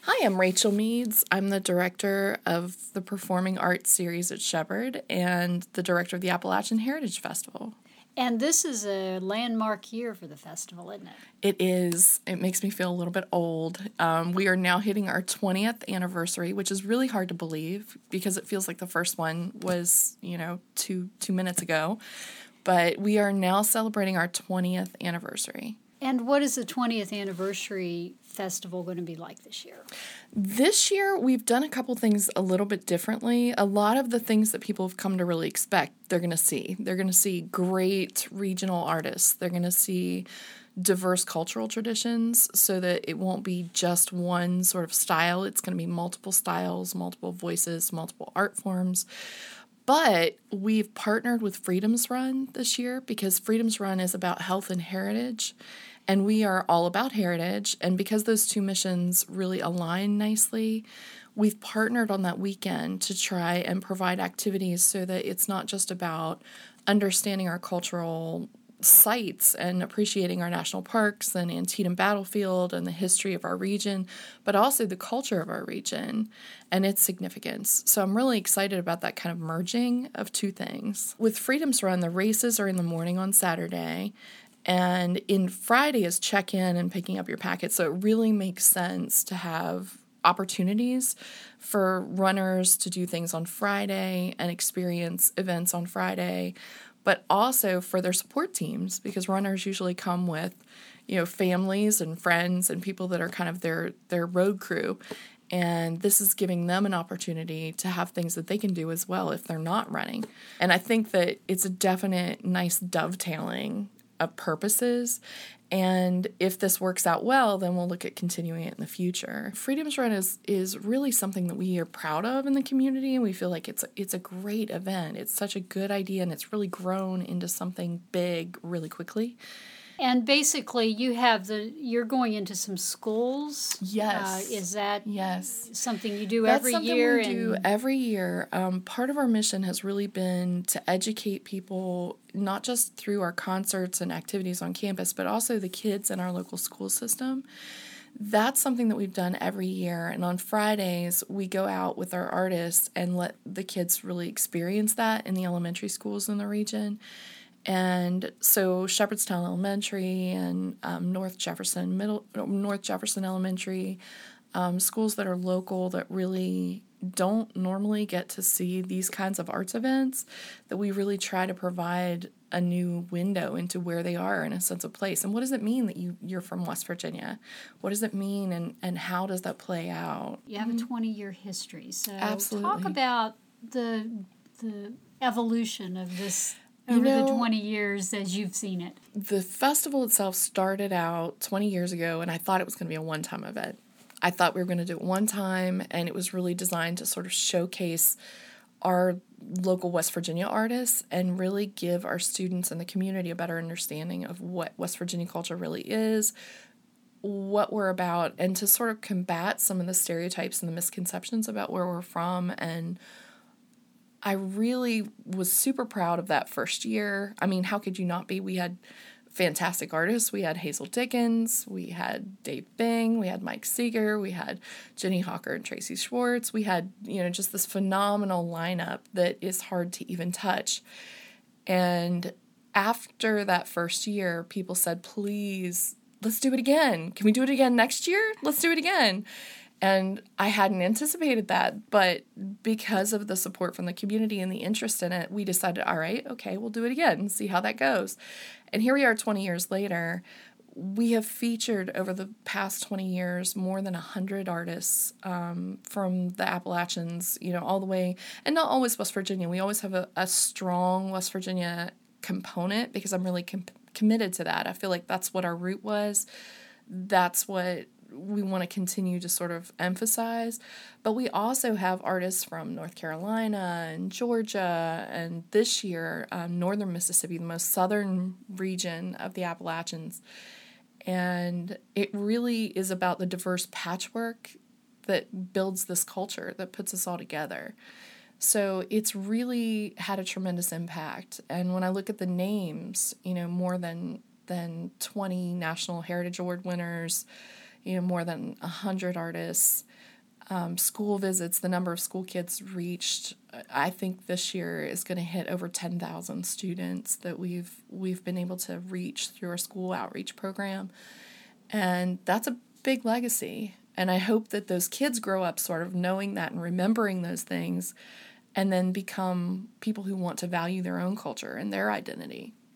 Hi, I'm Rachel Meads. I'm the director of the Performing Arts Series at Shepherd and the director of the Appalachian Heritage Festival. And this is a landmark year for the festival, isn't it? It is. It makes me feel a little bit old. We are now hitting our 20th anniversary, which is really hard to believe because it feels like the first one was, two minutes ago. But we are now celebrating our 20th anniversary. And what is the 20th anniversary festival going to be like this year? This year, we've done a couple things a little bit differently. A lot of the things that people have come to really expect, they're going to see. They're going to see great regional artists. They're going to see diverse cultural traditions so that it won't be just one sort of style. It's going to be multiple styles, multiple voices, multiple art forms. But we've partnered with Freedom's Run this year because Freedom's Run is about health and heritage. And we are all about heritage. And because those two missions really align nicely, we've partnered on that weekend to try and provide activities so that it's not just about understanding our cultural sites and appreciating our national parks and Antietam Battlefield and the history of our region, but also the culture of our region and its significance. So I'm really excited about that kind of merging of two things. With Freedom's Run, the races are in the morning on Saturday, and in Friday is check-in and picking up your packet. So it really makes sense to have opportunities for runners to do things on Friday and experience events on Friday, but also for their support teams, because runners usually come with, families and friends and people that are kind of their road crew. And this is giving them an opportunity to have things that they can do as well if they're not running. And I think that it's a definite nice dovetailing of purposes. And if this works out well, then we'll look at continuing it in the future. Freedom's Run is really something that we are proud of in the community, and we feel like it's a great event. It's such a good idea, and it's really grown into something big really quickly. And basically, you're going into some schools. Yes. Is that something you do That's every something year? we do every year. Part of our mission has really been to educate people, not just through our concerts and activities on campus, but also the kids in our local school system. That's something that we've done every year. And on Fridays, we go out with our artists and let the kids really experience that in the elementary schools in the region. And so Shepherdstown Elementary and North Jefferson Elementary, schools that are local that really don't normally get to see these kinds of arts events, that we really try to provide a new window into where they are in a sense of place. And what does it mean that you're from West Virginia? What does it mean, and how does that play out? You have a 20-year history. So Absolutely. Talk about the evolution of this over the 20 years as you've seen it. The festival itself started out 20 years ago, and I thought it was going to be a one-time event. I thought we were going to do it one time, and it was really designed to sort of showcase our local West Virginia artists and really give our students and the community a better understanding of what West Virginia culture really is, what we're about, and to sort of combat some of the stereotypes and the misconceptions about where we're from. And I really was super proud of that first year. I mean, how could you not be? We had fantastic artists. We had Hazel Dickens, we had Dave Bing, we had Mike Seeger, we had Jenny Hawker and Tracy Schwartz. We had, just this phenomenal lineup that is hard to even touch. And after that first year, people said, please, let's do it again. Can we do it again next year? Let's do it again. And I hadn't anticipated that, but because of the support from the community and the interest in it, we decided, all right, okay, we'll do it again and see how that goes. And here we are 20 years later. We have featured over the past 20 years more than 100 artists from the Appalachians, all the way, and not always West Virginia. We always have a strong West Virginia component because I'm really committed to that. I feel like that's what our root was. That's what we want to continue to sort of emphasize. But we also have artists from North Carolina and Georgia, and this year, northern Mississippi, the most southern region of the Appalachians. And it really is about the diverse patchwork that builds this culture, that puts us all together. So it's really had a tremendous impact. And when I look at the names, more than 20 National Heritage Award winners, more than 100 artists. School visits, the number of school kids reached, I think this year is going to hit over 10,000 students that we've been able to reach through our school outreach program. And that's a big legacy. And I hope that those kids grow up sort of knowing that and remembering those things, and then become people who want to value their own culture and their identity.